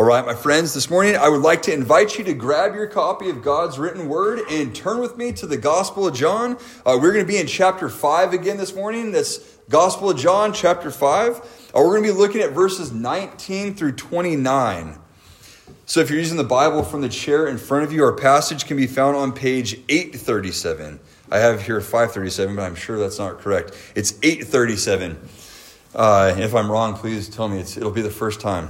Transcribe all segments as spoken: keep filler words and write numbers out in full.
All right, my friends, this morning I would like to invite you to grab your copy of God's written word and turn with me to the Gospel of John. Uh, we're going to be in chapter five again this morning. That's Gospel of John, chapter five. Uh, we're going to be looking at verses nineteen through twenty-nine. So if you're using the Bible from the chair in front of you, our passage can be found on page eight thirty-seven. I have here five thirty-seven, but I'm sure that's not correct. It's eight thirty-seven. Uh, if I'm wrong, please tell me. It's, it'll be the first time.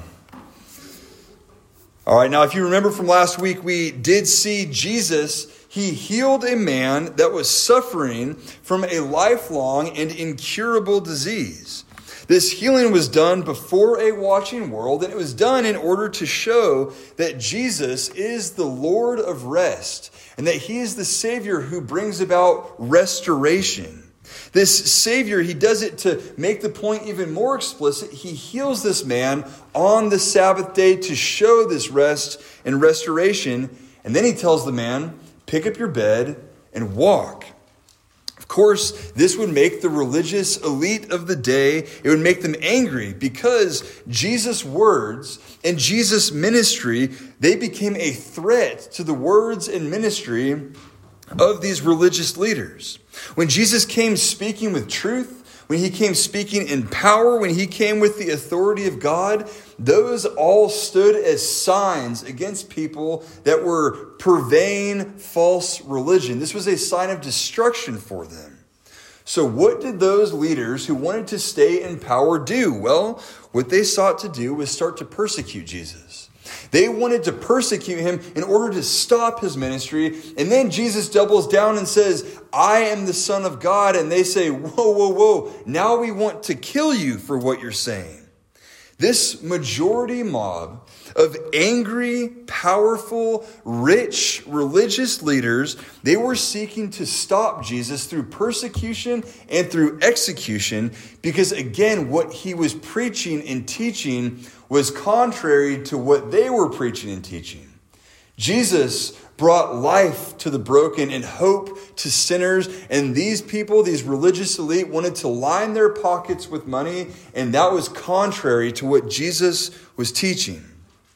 All right, now if you remember from last week, we did see Jesus. He healed a man that was suffering from a lifelong and incurable disease. This healing was done before a watching world, and it was done in order to show that Jesus is the Lord of rest and that he is the Savior who brings about restoration. This Savior, he does it to make the point even more explicit. He heals this man on the Sabbath day to show this rest and restoration. And then he tells the man, pick up your bed and walk. Of course, this would make the religious elite of the day, it would make them angry because Jesus' words and Jesus' ministry, they became a threat to the words and ministry of these religious leaders. When Jesus came speaking with truth, when he came speaking in power, when he came with the authority of God, those all stood as signs against people that were purveying false religion. This was a sign of destruction for them. So what did those leaders who wanted to stay in power do? Well, what they sought to do was start to persecute Jesus. They wanted to persecute him in order to stop his ministry. And then Jesus doubles down and says, I am the Son of God. And they say, whoa, whoa, whoa. Now we want to kill you for what you're saying. This majority mob of angry, powerful, rich, religious leaders, they were seeking to stop Jesus through persecution and through execution because, again, what he was preaching and teaching was contrary to what they were preaching and teaching. Jesus brought life to the broken and hope to sinners. And these people, these religious elite, wanted to line their pockets with money. And that was contrary to what Jesus was teaching.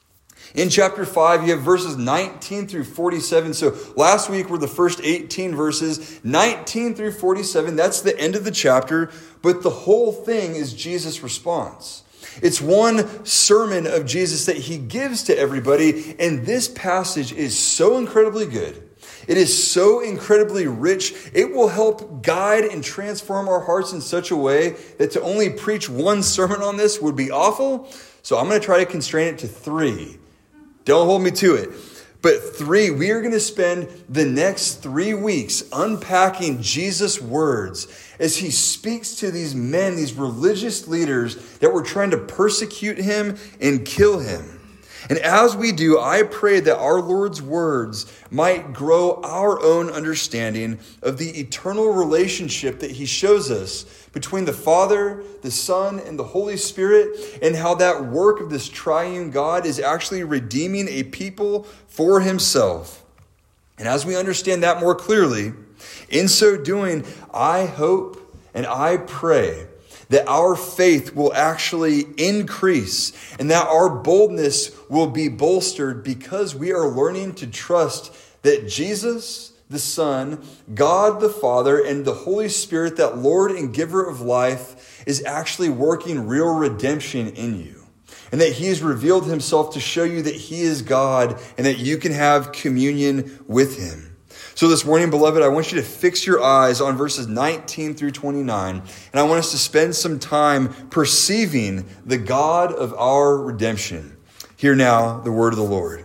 In chapter five, you have verses nineteen through forty-seven. So last week were the first eighteen verses. nineteen through forty-seven, that's the end of the chapter. But the whole thing is Jesus' response. It's one sermon of Jesus that he gives to everybody. And this passage is so incredibly good. It is so incredibly rich. It will help guide and transform our hearts in such a way that to only preach one sermon on this would be awful. So I'm going to try to constrain it to three. Don't hold me to it. But three, we are going to spend the next three weeks unpacking Jesus' words as he speaks to these men, these religious leaders that were trying to persecute him and kill him. And as we do, I pray that our Lord's words might grow our own understanding of the eternal relationship that he shows us between the Father, the Son, and the Holy Spirit, and how that work of this triune God is actually redeeming a people for himself. And as we understand that more clearly, in so doing, I hope and I pray that our faith will actually increase and that our boldness will be bolstered because we are learning to trust that Jesus, the Son, God the Father, and the Holy Spirit, that Lord and giver of life, is actually working real redemption in you. And that he has revealed himself to show you that he is God and that you can have communion with him. So this morning, beloved, I want you to fix your eyes on verses nineteen through twenty-nine. And I want us to spend some time perceiving the God of our redemption. Hear now the word of the Lord.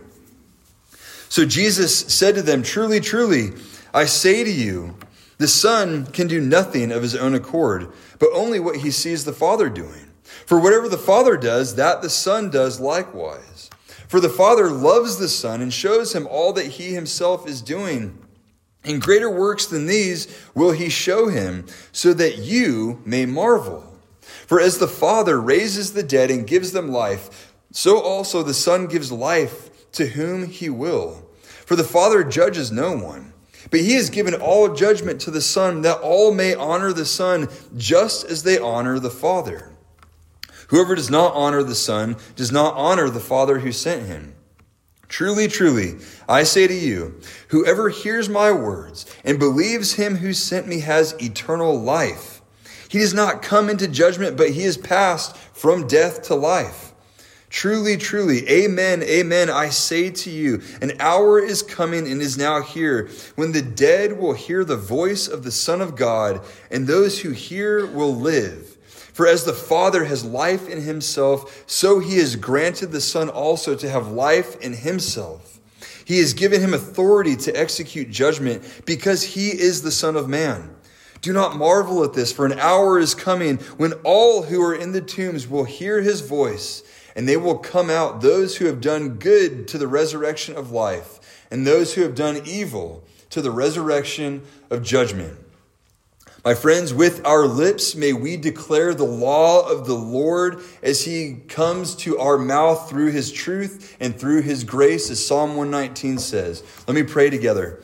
So Jesus said to them, truly, truly, I say to you, the Son can do nothing of his own accord, but only what he sees the Father doing. For whatever the Father does, that the Son does likewise. For the Father loves the Son and shows him all that he himself is doing. And greater works than these will he show him, so that you may marvel. For as the Father raises the dead and gives them life, so also the Son gives life to whom he will. For the Father judges no one, but he has given all judgment to the Son, that all may honor the Son just as they honor the Father. Whoever does not honor the Son does not honor the Father who sent him. Truly, truly, I say to you, whoever hears my words and believes him who sent me has eternal life. He does not come into judgment, but he is passed from death to life. Truly, truly, amen, amen, I say to you, an hour is coming and is now here when the dead will hear the voice of the Son of God, and those who hear will live. For as the Father has life in himself, so he has granted the Son also to have life in himself. He has given him authority to execute judgment because he is the Son of Man. Do not marvel at this, for an hour is coming when all who are in the tombs will hear his voice, and they will come out, those who have done good to the resurrection of life, and those who have done evil to the resurrection of judgment. My friends, with our lips may we declare the law of the Lord as he comes to our mouth through his truth and through his grace, as Psalm one nineteen says. Let me pray together.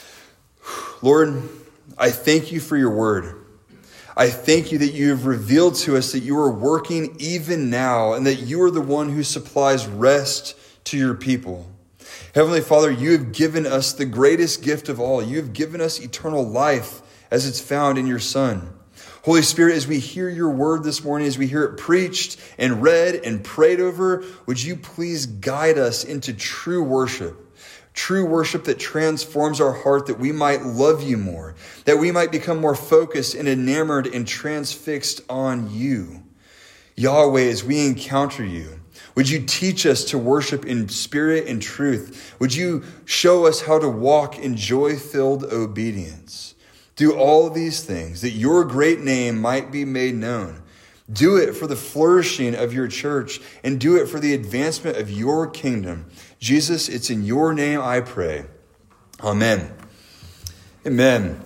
Lord, I thank you for your word. I thank you that you have revealed to us that you are working even now and that you are the one who supplies rest to your people. Heavenly Father, you have given us the greatest gift of all. You have given us eternal life as it's found in your Son. Holy Spirit, as we hear your word this morning, as we hear it preached and read and prayed over, would you please guide us into true worship? True worship that transforms our heart, that we might love you more, that we might become more focused and enamored and transfixed on you. Yahweh, as we encounter you, would you teach us to worship in spirit and truth? Would you show us how to walk in joy-filled obedience? Do all these things that your great name might be made known. Do it for the flourishing of your church and do it for the advancement of your kingdom. Jesus, it's in your name I pray. Amen. Amen.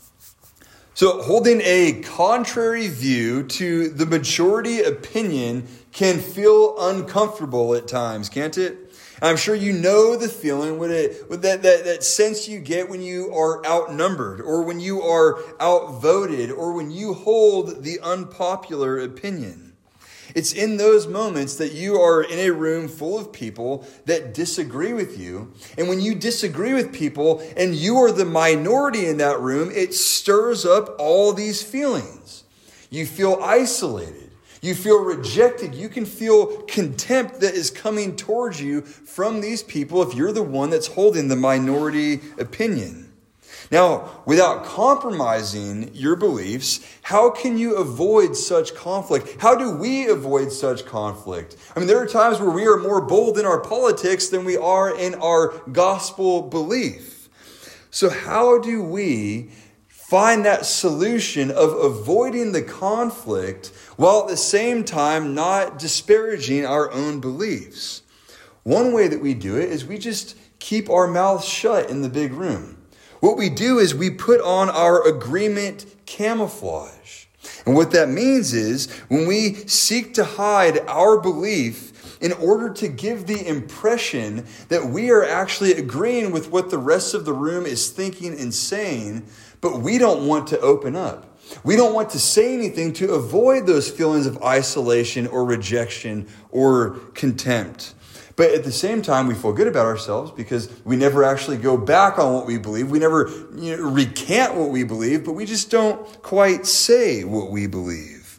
So holding a contrary view to the majority opinion can feel uncomfortable at times, can't it? I'm sure you know the feeling, with it, with that, that, that sense you get when you are outnumbered or when you are outvoted or when you hold the unpopular opinion. It's in those moments that you are in a room full of people that disagree with you. And when you disagree with people and you are the minority in that room, it stirs up all these feelings. You feel isolated. You feel rejected. You can feel contempt that is coming towards you from these people if you're the one that's holding the minority opinion. Now, without compromising your beliefs, how can you avoid such conflict? How do we avoid such conflict? I mean, there are times where we are more bold in our politics than we are in our gospel belief. So how do we find that solution of avoiding the conflict while at the same time not disparaging our own beliefs? One way that we do it is we just keep our mouths shut in the big room. What we do is we put on our agreement camouflage. And what that means is when we seek to hide our belief in order to give the impression that we are actually agreeing with what the rest of the room is thinking and saying, but we don't want to open up. We don't want to say anything to avoid those feelings of isolation or rejection or contempt. But at the same time, we feel good about ourselves because we never actually go back on what we believe. We never you know, recant what we believe, but we just don't quite say what we believe.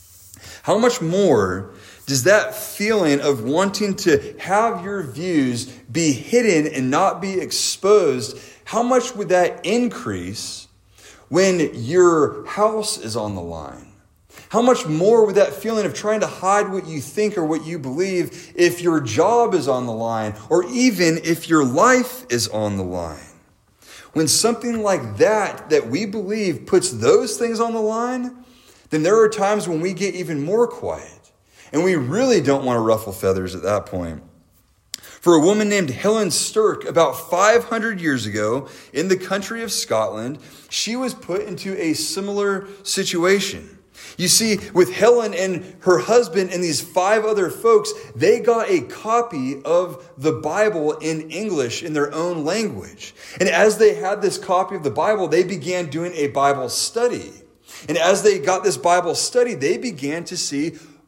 How much more does that feeling of wanting to have your views be hidden and not be exposed, how much would that increase when your house is on the line? How much more would that feeling of trying to hide what you think or what you believe if your job is on the line or even if your life is on the line? When something like that, that we believe puts those things on the line, then there are times when we get even more quiet and we really don't want to ruffle feathers at that point. For a woman named Helen Stirk about five hundred years ago in the country of Scotland, she was put into a similar situation. You see, with Helen and her husband and these five other folks, they got a copy of the Bible in English in their own language. And as they had this copy of the Bible, they began doing a Bible study. And as they got this Bible study, they began to see,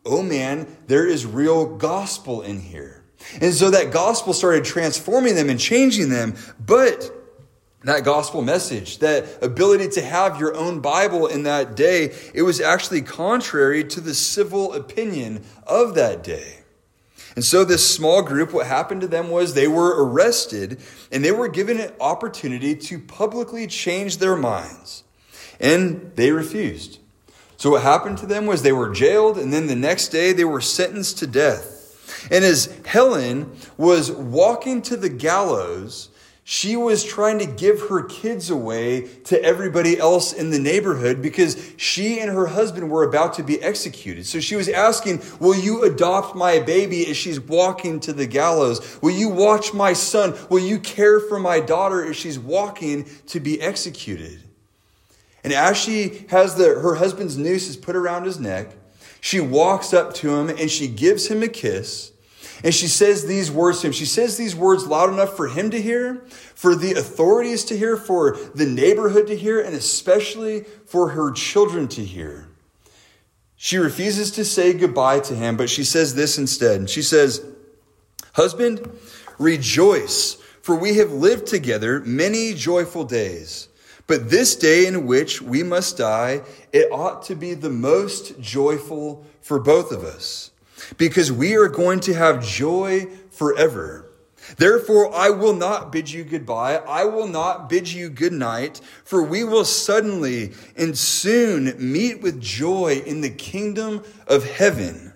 oh man, there is real gospel in here. And so that gospel started transforming them and changing them. But that gospel message, that ability to have your own Bible in that day, it was actually contrary to the civil opinion of that day. And so this small group, what happened to them was they were arrested and they were given an opportunity to publicly change their minds. And they refused. So what happened to them was they were jailed, and then the next day they were sentenced to death. And as Helen was walking to the gallows, she was trying to give her kids away to everybody else in the neighborhood because she and her husband were about to be executed. So she was asking, will you adopt my baby as she's walking to the gallows? Will you watch my son? Will you care for my daughter as she's walking to be executed? And as she has the, her husband's noose is put around his neck, she walks up to him and she gives him a kiss. And she says these words to him. She says these words loud enough for him to hear, for the authorities to hear, for the neighborhood to hear, and especially for her children to hear. She refuses to say goodbye to him, but she says this instead. She says, husband, rejoice, for we have lived together many joyful days. But this day in which we must die, it ought to be the most joyful for both of us, because we are going to have joy forever. Therefore, I will not bid you goodbye. I will not bid you good night, for we will suddenly and soon meet with joy in the kingdom of heaven.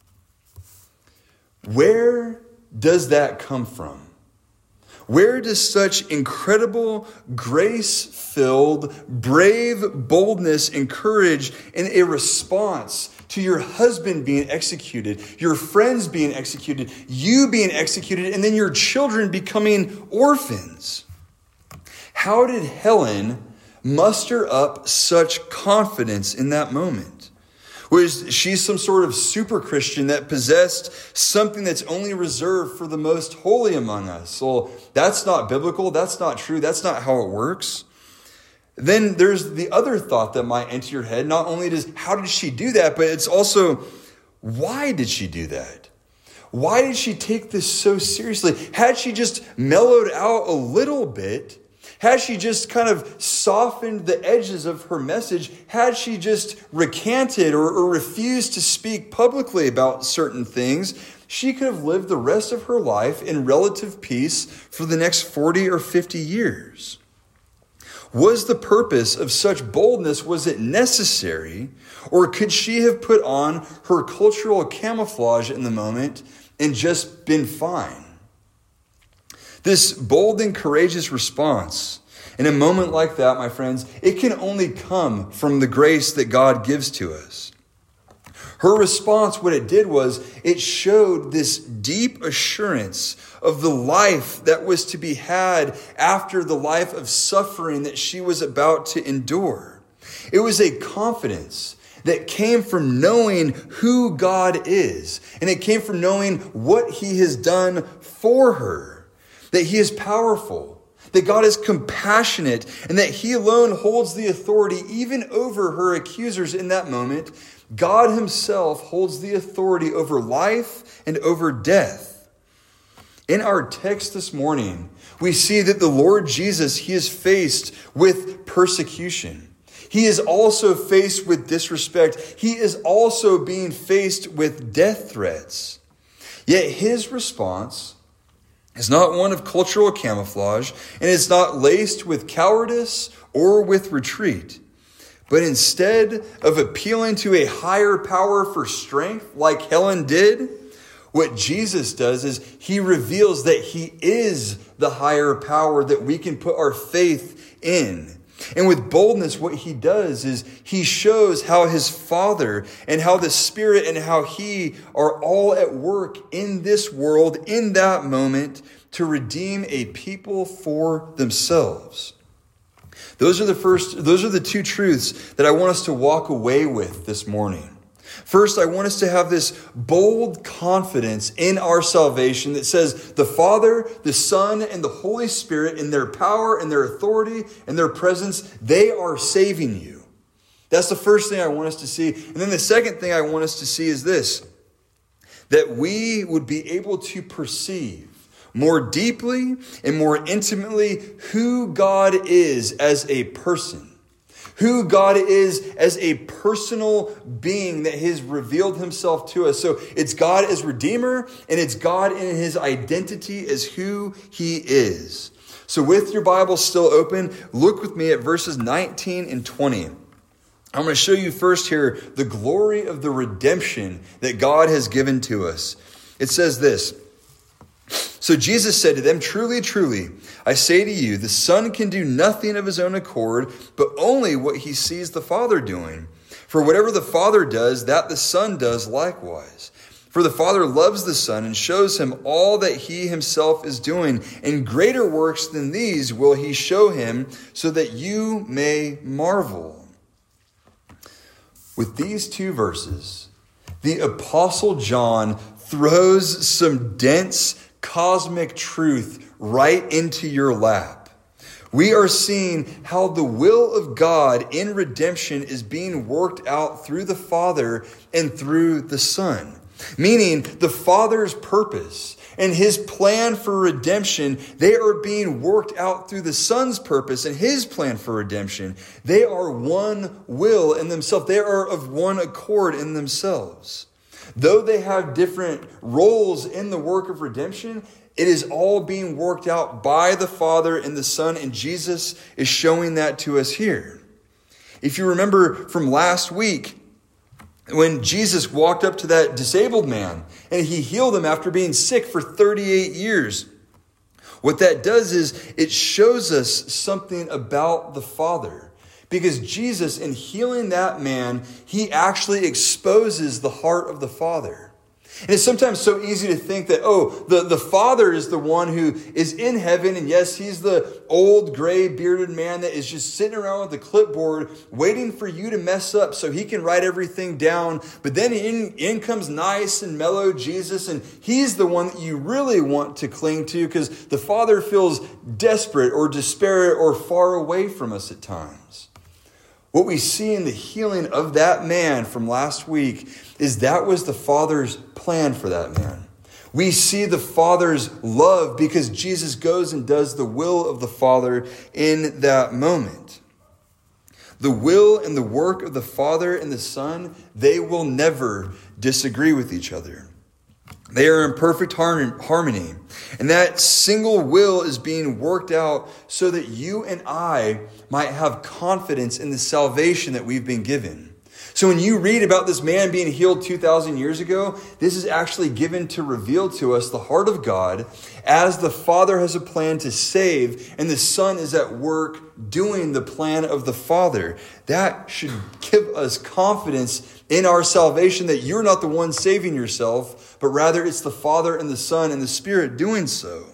Where does that come from? Where does such incredible, grace-filled, brave boldness and courage in a response to your husband being executed, your friends being executed, you being executed, and then your children becoming orphans? How did Helen muster up such confidence in that moment? Was she some sort of super Christian that possessed something that's only reserved for the most holy among us? Well, that's not biblical. That's not true. That's not how it works. Then there's the other thought that might enter your head. Not only does, how did she do that, but it's also, why did she do that? Why did she take this so seriously? Had she just mellowed out a little bit, had she just kind of softened the edges of her message, had she just recanted or, or refused to speak publicly about certain things, she could have lived the rest of her life in relative peace for the next forty or fifty years. Was the purpose of such boldness, was it necessary, or could she have put on her cultural camouflage in the moment and just been fine? This bold and courageous response, in a moment like that, my friends, it can only come from the grace that God gives to us. Her response, what it did was, it showed this deep assurance of the life that was to be had after the life of suffering that she was about to endure. It was a confidence that came from knowing who God is, and it came from knowing what He has done for her. That He is powerful, that God is compassionate, and that He alone holds the authority even over her accusers in that moment. God Himself holds the authority over life and over death. In our text this morning, we see that the Lord Jesus, He is faced with persecution. He is also faced with disrespect. He is also being faced with death threats. Yet His response is not one of cultural camouflage, and it's not laced with cowardice or with retreat. But instead of appealing to a higher power for strength like Helen did, what Jesus does is He reveals that He is the higher power that we can put our faith in. And with boldness, what He does is He shows how His Father and how the Spirit and how He are all at work in this world, in that moment, to redeem a people for themselves. Those are the first, those are the two truths that I want us to walk away with this morning. First, I want us to have this bold confidence in our salvation that says the Father, the Son, and the Holy Spirit, in their power and their authority and their presence, they are saving you. That's the first thing I want us to see. And then the second thing I want us to see is this, that we would be able to perceive more deeply and more intimately who God is as a person. Who God is as a personal being that has revealed himself to us. So it's God as Redeemer, and it's God in his identity as who he is. So with your Bible still open, look with me at verses nineteen and twenty. I'm going to show you first here the glory of the redemption that God has given to us. It says this, "So Jesus said to them, 'Truly, truly, I say to you, the Son can do nothing of his own accord, but only what he sees the Father doing. For whatever the Father does, that the Son does likewise. For the Father loves the Son and shows him all that he himself is doing. And greater works than these will he show him, so that you may marvel.'" With these two verses, the Apostle John throws some dense cosmic truth right into your lap. We are seeing how the will of God in redemption is being worked out through the Father and through the Son. Meaning the Father's purpose and his plan for redemption, they are being worked out through the Son's purpose and his plan for redemption. They are one will in themselves. They are of one accord in themselves. Though they have different roles in the work of redemption, it is all being worked out by the Father and the Son, and Jesus is showing that to us here. If you remember from last week, when Jesus walked up to that disabled man and he healed him after being sick for thirty-eight years, what that does is it shows us something about the Father. Because Jesus, in healing that man, he actually exposes the heart of the Father. And it's sometimes so easy to think that, oh, the, the Father is the one who is in heaven. And yes, he's the old gray bearded man that is just sitting around with a clipboard waiting for you to mess up so he can write everything down. But then in, in comes nice and mellow Jesus, and he's the one that you really want to cling to because the Father feels desperate or despair or far away from us at times. What we see in the healing of that man from last week is that was the Father's plan for that man. We see the Father's love because Jesus goes and does the will of the Father in that moment. The will and the work of the Father and the Son, they will never disagree with each other. They are in perfect harmony. And that single will is being worked out so that you and I might have confidence in the salvation that we've been given. So when you read about this man being healed two thousand years ago, this is actually given to reveal to us the heart of God as the Father has a plan to save and the Son is at work doing the plan of the Father. That should give us confidence in our salvation that you're not the one saving yourself, but rather it's the Father and the Son and the Spirit doing so.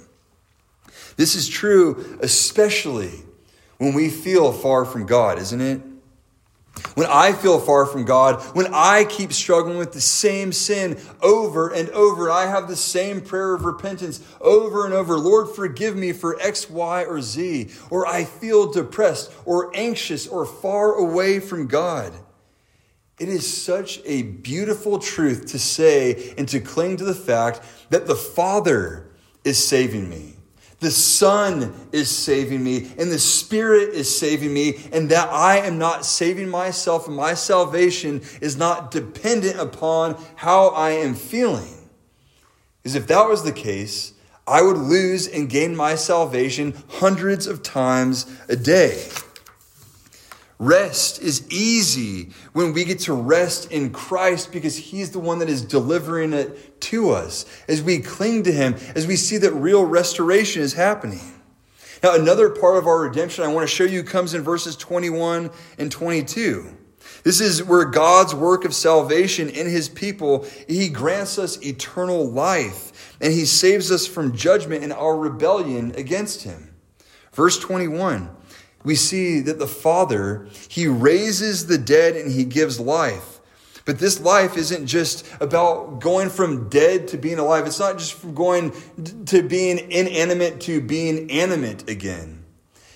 This is true especially when we feel far from God, isn't it? When I feel far from God, when I keep struggling with the same sin over and over, I have the same prayer of repentance over and over. Lord, forgive me for X, Y, or Z. Or I feel depressed or anxious or far away from God. It is such a beautiful truth to say and to cling to the fact that the Father is saving me. The Son is saving me, and the Spirit is saving me, and that I am not saving myself, and my salvation is not dependent upon how I am feeling. Because if that was the case, I would lose and gain my salvation hundreds of times a day. Rest is easy when we get to rest in Christ because he's the one that is delivering it to us as we cling to him, as we see that real restoration is happening. Now, another part of our redemption I want to show you comes in verses twenty-one and twenty-two. This is where God's work of salvation in his people, he grants us eternal life and he saves us from judgment and our rebellion against him. Verse twenty-one. We see that the Father, he raises the dead and he gives life. But this life isn't just about going from dead to being alive. It's not just from going to being inanimate to being animate again.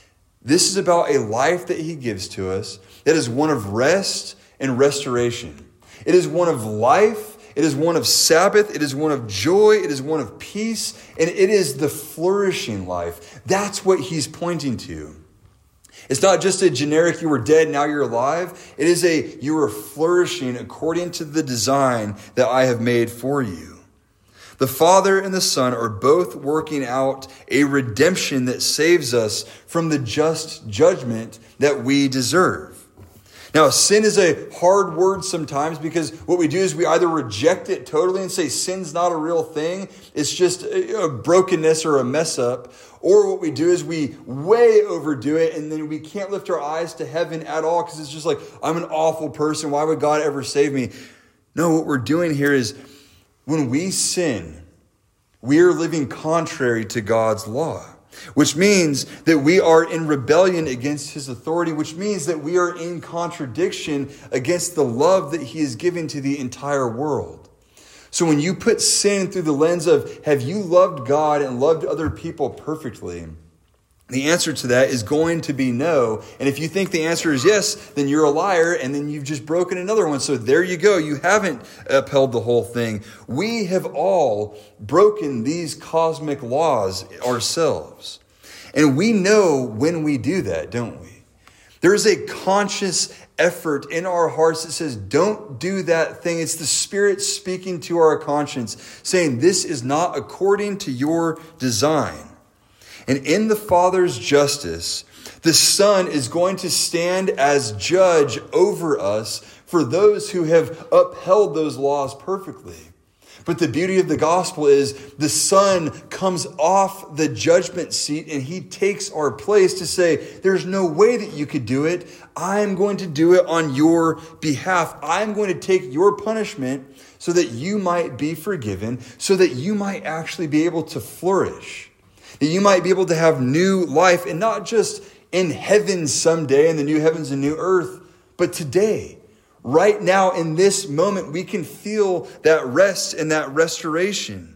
This is about a life that he gives to us that is one of rest and restoration. It is one of life. It is one of Sabbath. It is one of joy. It is one of peace. And it is the flourishing life. That's what he's pointing to. It's not just a generic, you were dead, now you're alive. It is a, you are flourishing according to the design that I have made for you. The Father and the Son are both working out a redemption that saves us from the just judgment that we deserve. Now, sin is a hard word sometimes because what we do is we either reject it totally and say sin's not a real thing. It's just a brokenness or a mess up. Or what we do is we way overdo it and then we can't lift our eyes to heaven at all because it's just like, I'm an awful person. Why would God ever save me? No, what we're doing here is when we sin, we are living contrary to God's law. Which means that we are in rebellion against his authority, which means that we are in contradiction against the love that he is giving to the entire world. So when you put sin through the lens of, have you loved God and loved other people perfectly? The answer to that is going to be no. And if you think the answer is yes, then you're a liar and then you've just broken another one. So there you go. You haven't upheld the whole thing. We have all broken these cosmic laws ourselves. And we know when we do that, don't we? There is a conscious effort in our hearts that says, don't do that thing. It's the Spirit speaking to our conscience, saying this is not according to your design. And in the Father's justice, the Son is going to stand as judge over us for those who have upheld those laws perfectly. But the beauty of the gospel is the Son comes off the judgment seat and he takes our place to say, there's no way that you could do it. I'm going to do it on your behalf. I'm going to take your punishment so that you might be forgiven, so that you might actually be able to flourish. That you might be able to have new life, and not just in heaven someday, in the new heavens and new earth, but today, right now, in this moment, we can feel that rest and that restoration.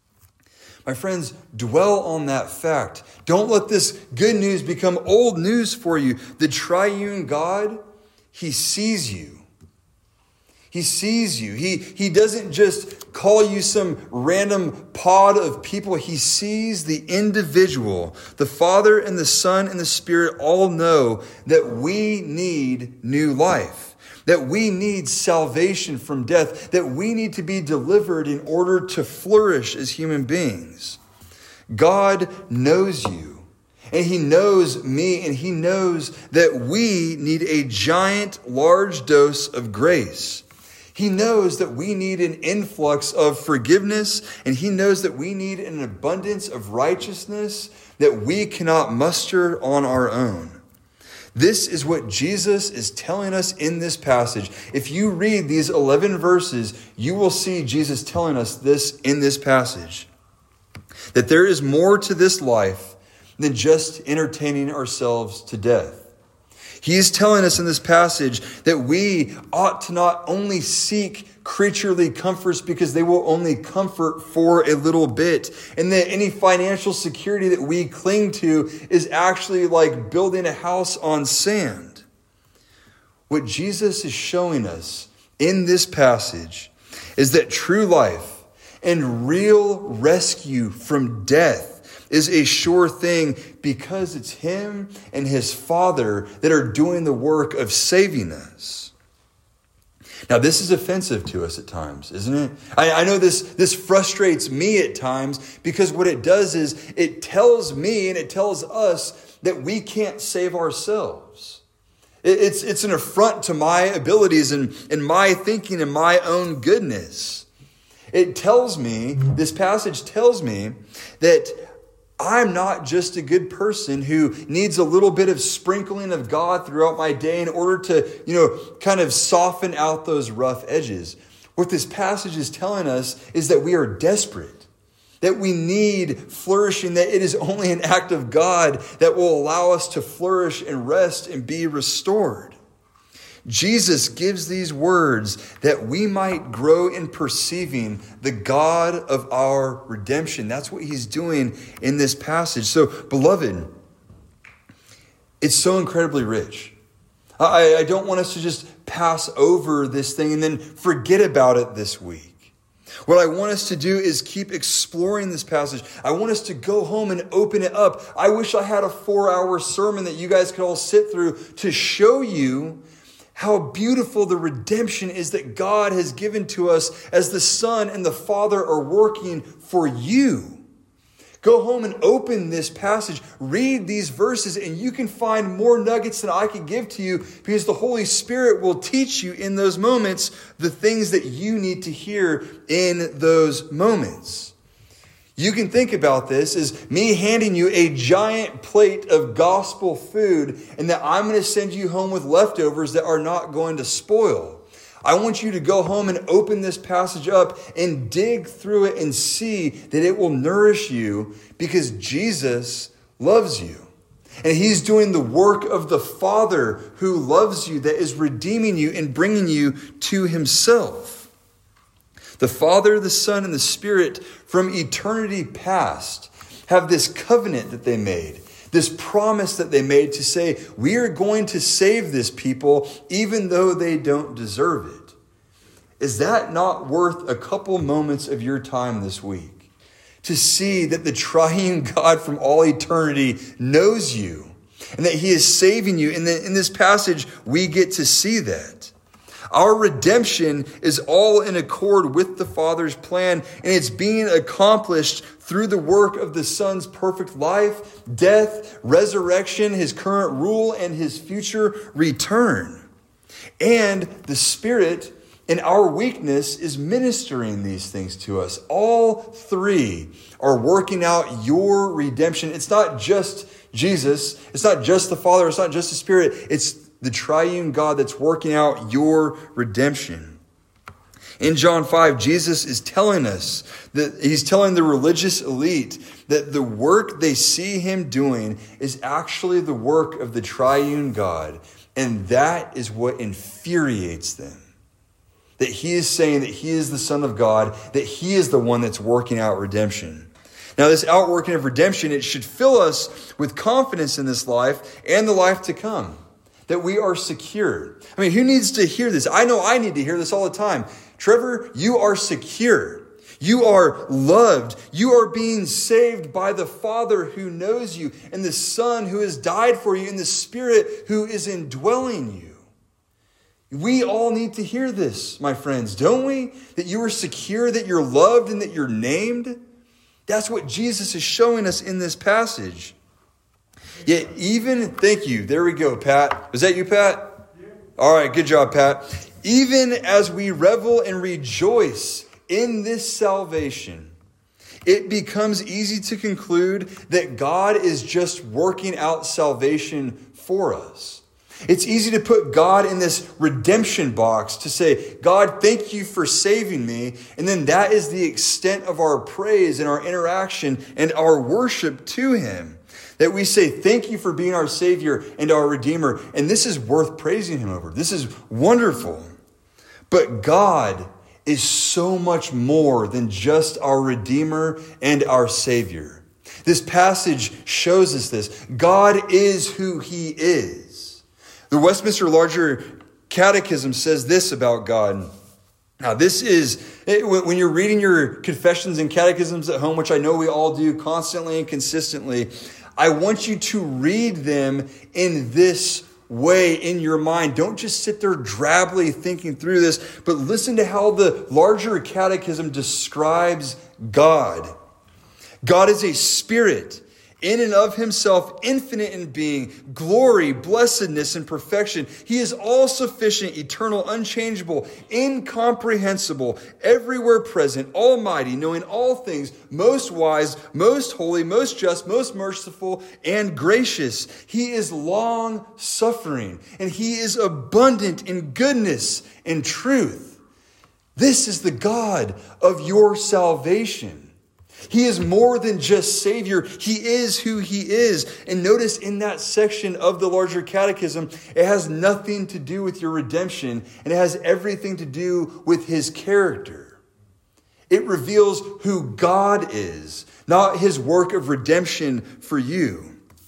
My friends, dwell on that fact. Don't let this good news become old news for you. The triune God, he sees you. He sees you. He, he doesn't just call you some random pod of people. He sees the individual. The Father and the Son and the Spirit all know that we need new life, that we need salvation from death, that we need to be delivered in order to flourish as human beings. God knows you, and he knows me, and he knows that we need a giant, large dose of grace. He knows that we need an influx of forgiveness, and he knows that we need an abundance of righteousness that we cannot muster on our own. This is what Jesus is telling us in this passage. If you read these eleven verses, you will see Jesus telling us this in this passage. That there is more to this life than just entertaining ourselves to death. He is telling us in this passage that we ought to not only seek creaturely comforts because they will only comfort for a little bit, and that any financial security that we cling to is actually like building a house on sand. What Jesus is showing us in this passage is that true life and real rescue from death is a sure thing because it's him and his Father that are doing the work of saving us. Now, this is offensive to us at times, isn't it? I, I know this, this frustrates me at times because what it does is it tells me and it tells us that we can't save ourselves. It, it's, it's an affront to my abilities and, and my thinking and my own goodness. It tells me, this passage tells me that I'm not just a good person who needs a little bit of sprinkling of God throughout my day in order to, you know, kind of soften out those rough edges. What this passage is telling us is that we are desperate, that we need flourishing, that it is only an act of God that will allow us to flourish and rest and be restored. Jesus gives these words that we might grow in perceiving the God of our redemption. That's what he's doing in this passage. So, beloved, It's so incredibly rich. I, I don't want us to just pass over this thing and then forget about it this week. What I want us to do is keep exploring this passage. I want us to go home and open it up. I wish I had a four-hour sermon that you guys could all sit through to show you how beautiful the redemption is that God has given to us as the Son and the Father are working for you. Go home and open this passage, read these verses, and you can find more nuggets than I can give to you because the Holy Spirit will teach you in those moments the things that you need to hear in those moments. You can think about this as me handing you a giant plate of gospel food and that I'm going to send you home with leftovers that are not going to spoil. I want you to go home and open this passage up and dig through it and see that it will nourish you because Jesus loves you. And he's doing the work of the Father who loves you, that is redeeming you and bringing you to himself. The Father, the Son, and the Spirit from eternity past have this covenant that they made. This promise that they made to say, we are going to save this people even though they don't deserve it. Is that not worth a couple moments of your time this week? To see that the triune God from all eternity knows you and that he is saving you. And that in this passage, we get to see that. Our redemption is all in accord with the Father's plan, and it's being accomplished through the work of the Son's perfect life, death, resurrection, his current rule, and his future return. And the Spirit, in our weakness, is ministering these things to us. All three are working out your redemption. It's not just Jesus. It's not just the Father. It's not just the Spirit. It's the triune God that's working out your redemption. In John five, Jesus is telling us that he's telling the religious elite that the work they see him doing is actually the work of the triune God. And that is what infuriates them. That he is saying that he is the Son of God, that he is the one that's working out redemption. Now, this outworking of redemption, it should fill us with confidence in this life and the life to come. That we are secure. I mean, who needs to hear this? I know I need to hear this all the time. Trevor, you are secure. You are loved. You are being saved by the Father who knows you and the Son who has died for you and the Spirit who is indwelling you. We all need to hear this, my friends, don't we? That you are secure, that you're loved, and that you're named. That's what Jesus is showing us in this passage. Yet even, thank you, there we go, Pat. Was that you, Pat? Yeah. All right, good job, Pat. Even as we revel and rejoice in this salvation, it becomes easy to conclude that God is just working out salvation for us. It's easy to put God in this redemption box to say, God, thank you for saving me. And then that is the extent of our praise and our interaction and our worship to him. That we say, thank you for being our Savior and our Redeemer. And this is worth praising him over. This is wonderful. But God is so much more than just our Redeemer and our Savior. This passage shows us this. God is who he is. The Westminster Larger Catechism says this about God. Now, this is, when you're reading your confessions and catechisms at home, which I know we all do constantly and consistently, I want you to read them in this way in your mind. Don't just sit there drably thinking through this, but listen to how the larger catechism describes God. God is a spirit, in and of himself, infinite in being, glory, blessedness, and perfection. He is all-sufficient, eternal, unchangeable, incomprehensible, everywhere present, almighty, knowing all things, most wise, most holy, most just, most merciful, and gracious. He is long-suffering, and he is abundant in goodness and truth. This is the God of your salvation. He is more than just Savior. He is who he is. And notice in that section of the larger catechism, it has nothing to do with your redemption, and it has everything to do with his character. It reveals who God is, not his work of redemption for you.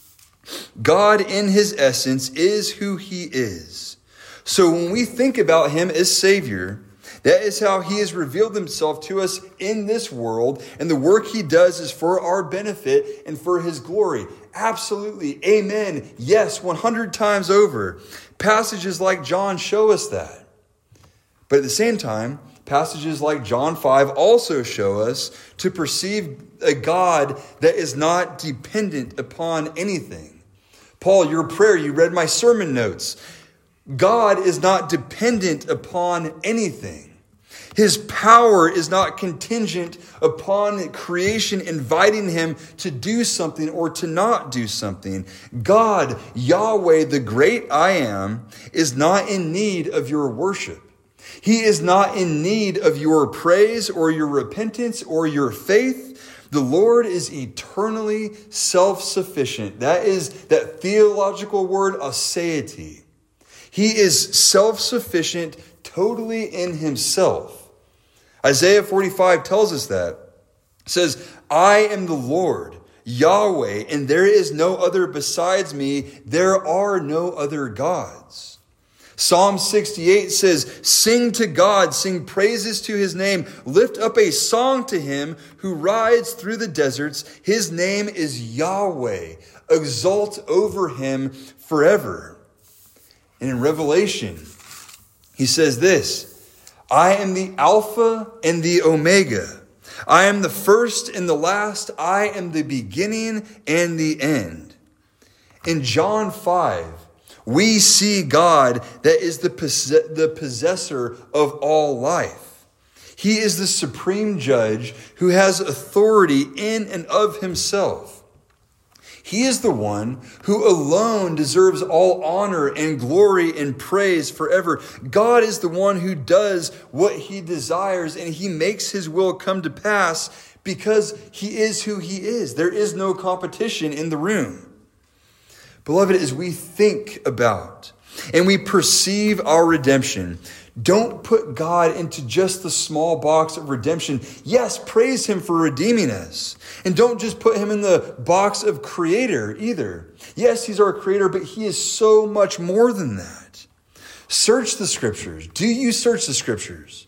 God in his essence is who he is. So when we think about him as Savior, that is how he has revealed himself to us in this world, and the work he does is for our benefit and for his glory. Absolutely. Amen. Yes, one hundred times over. Passages like John show us that. But at the same time, passages like John five also show us to perceive a God that is not dependent upon anything. Paul, your prayer, you read my sermon notes. God is not dependent upon anything. His power is not contingent upon creation inviting him to do something or to not do something. God, Yahweh, the great I am, is not in need of your worship. He is not in need of your praise or your repentance or your faith. The Lord is eternally self-sufficient. That is that theological word, aseity. He is self-sufficient totally in himself. Isaiah forty-five tells us that. It says, I am the Lord, Yahweh, and there is no other besides me. There are no other gods. Psalm sixty-eight says, sing to God, sing praises to his name. Lift up a song to him who rides through the deserts. His name is Yahweh. Exalt over him forever. And in Revelation, he says this, I am the Alpha and the Omega. I am the first and the last. I am the beginning and the end. In John five, we see God that is the, poss- the possessor of all life. He is the supreme judge who has authority in and of himself. He is the one who alone deserves all honor and glory and praise forever. God is the one who does what he desires, and he makes his will come to pass because he is who he is. There is no competition in the room. Beloved, as we think about and we perceive our redemption, don't put God into just the small box of redemption. Yes, praise him for redeeming us. And don't just put him in the box of creator either. Yes, he's our creator, but he is so much more than that. Search the scriptures. Do you search the scriptures?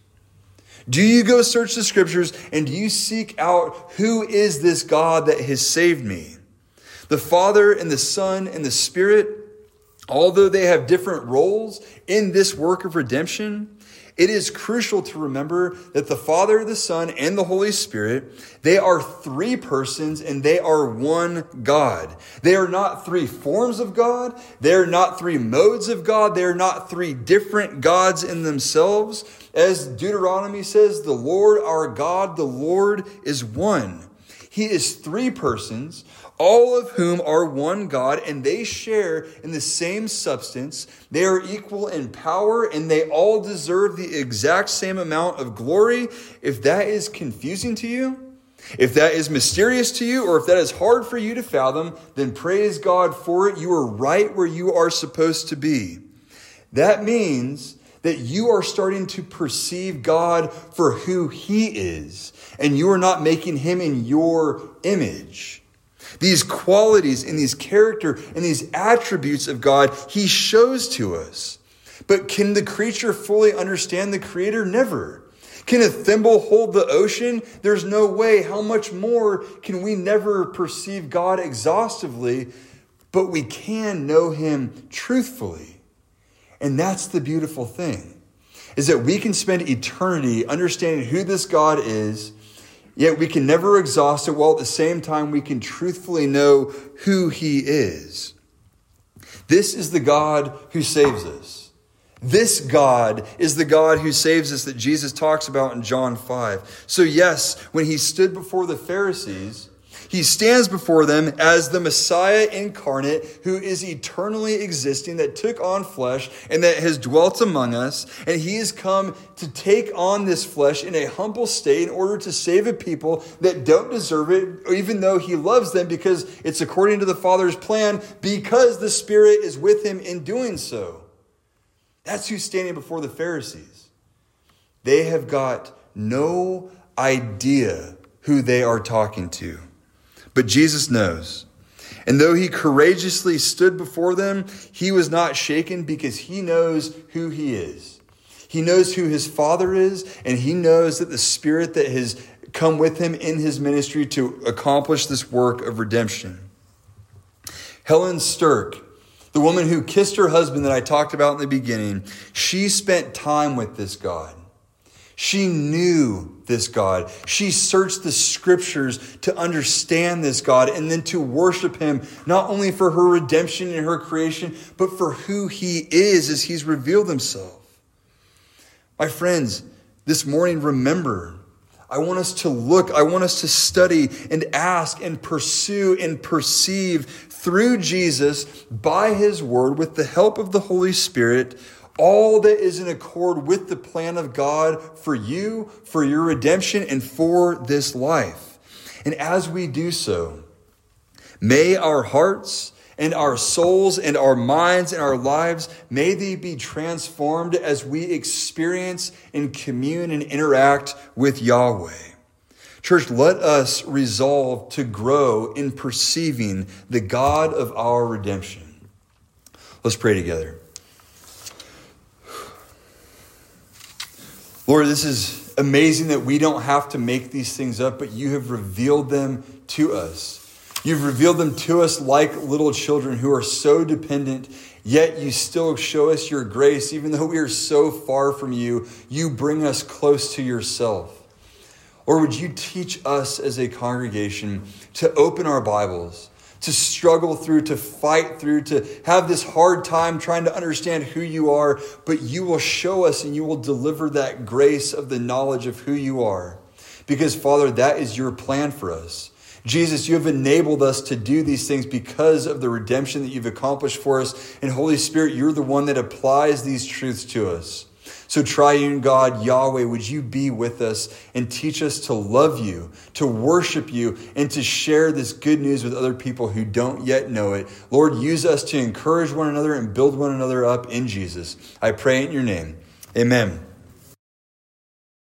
Do you go search the scriptures and do you seek out who is this God that has saved me? The Father and the Son and the Spirit, although they have different roles in this work of redemption, it is crucial to remember that the Father, the Son, and the Holy Spirit, they are three persons and they are one God. They are not three forms of God. They are not three modes of God. They are not three different gods in themselves. As Deuteronomy says, the Lord our God, the Lord is one. He is three persons, all of whom are one God, and they share in the same substance. They are equal in power, and they all deserve the exact same amount of glory. If that is confusing to you, if that is mysterious to you, or if that is hard for you to fathom, then praise God for it. You are right where you are supposed to be. That means that you are starting to perceive God for who he is, and you are not making him in your image. These qualities and these character and these attributes of God, he shows to us. But can the creature fully understand the Creator? Never. Can a thimble hold the ocean? There's no way. How much more can we never perceive God exhaustively, but we can know him truthfully? And that's the beautiful thing, is that we can spend eternity understanding who this God is, yet we can never exhaust it, while at the same time we can truthfully know who he is. This is the God who saves us. This God is the God who saves us that Jesus talks about in John five. So yes, when he stood before the Pharisees, he stands before them as the Messiah incarnate who is eternally existing, that took on flesh and that has dwelt among us. And he has come to take on this flesh in a humble state in order to save a people that don't deserve it, even though he loves them, because it's according to the Father's plan, because the Spirit is with him in doing so. That's who's standing before the Pharisees. They have got no idea who they are talking to. But Jesus knows. And though he courageously stood before them, he was not shaken because he knows who he is. He knows who his Father is, and he knows that the Spirit that has come with him in his ministry to accomplish this work of redemption. Helen Stirk, the woman who kissed her husband that I talked about in the beginning, she spent time with this God. She knew this God. She searched the scriptures to understand this God and then to worship him, not only for her redemption and her creation, but for who he is as he's revealed himself. My friends, this morning, remember, I want us to look, I want us to study and ask and pursue and perceive through Jesus, by his word, with the help of the Holy Spirit, all that is in accord with the plan of God for you, for your redemption, and for this life. And as we do so, may our hearts and our souls and our minds and our lives, may they be transformed as we experience and commune and interact with Yahweh. Church, let us resolve to grow in perceiving the God of our redemption. Let's pray together. Lord, this is amazing that we don't have to make these things up, but you have revealed them to us. You've revealed them to us like little children who are so dependent, yet you still show us your grace. Even though we are so far from you, you bring us close to yourself. Or would you teach us as a congregation to open our Bibles, to struggle through, to fight through, to have this hard time trying to understand who you are, but you will show us and you will deliver that grace of the knowledge of who you are. Because, Father, that is your plan for us. Jesus, you have enabled us to do these things because of the redemption that you've accomplished for us. And Holy Spirit, you're the one that applies these truths to us. So triune God, Yahweh, would you be with us and teach us to love you, to worship you, and to share this good news with other people who don't yet know it. Lord, use us to encourage one another and build one another up in Jesus. I pray in your name. Amen.